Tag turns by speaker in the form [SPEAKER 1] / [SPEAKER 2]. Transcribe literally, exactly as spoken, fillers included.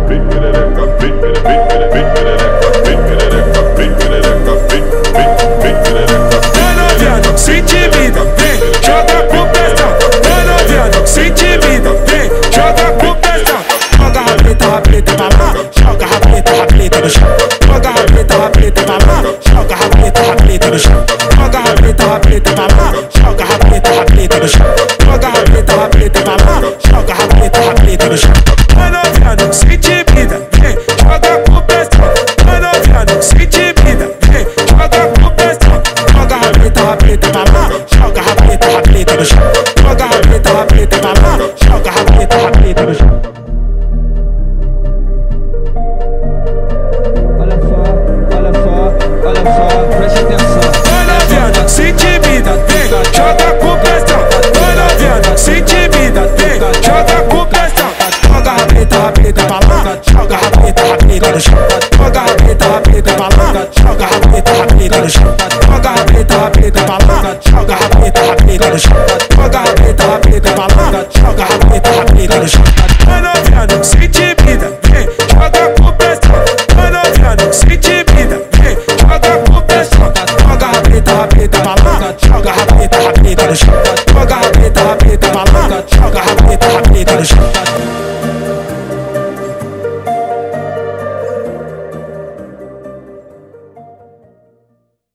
[SPEAKER 1] Se intimida, vem, joga com pressão. Vai novinha, se intimida, vem, joga com pressão. Joga a rabeta, rabeta pra lá, joga a rabeta, rabeta no chão. Joga a rabeta, rabeta pra lá, joga a rabeta, rabeta no chão. Joga a rabeta, rabeta pra lá, joga a rabeta, rabeta no chão. Joga a rabeta, rabeta pra lá, joga a rabeta, rabeta no chão. Vai novinha, se intimida, vem, joga com pressão. Vai novinha, se intimida, vem, joga com pressão. Joga a rabeta, rabeta pra lá, joga a rabeta, rabeta no chão. Joga a rabeta, rabeta pra lá, joga a rabeta, rabeta no chão.
[SPEAKER 2] Olha só, olha só, olha só, preste atenção.
[SPEAKER 1] Vai novinha, se intimida, vem, joga com pressão. Vai novinha, se intimida, vem, joga com pressão. Joga a rabeta, rabeta pra lá, joga a rabeta, rabeta no chão. Joga a rabeta, rabeta pra lá, joga a rabeta, rabeta no chão. Joga a rabeta, rabeta pra lá, joga a rabeta, rabeta no chão. Joga a rabeta, rabeta pra lá, joga a rabeta, rabeta no chão. Vai novinha, se intimida, vem, joga com pressão. Vai novinha, se intimida, vem, joga com pressão. Joga a rabeta, rabeta pra lá, joga a rabeta, rabeta no chão. Joga a rabeta, rabeta pra lá, joga a rabeta, rabeta no chão.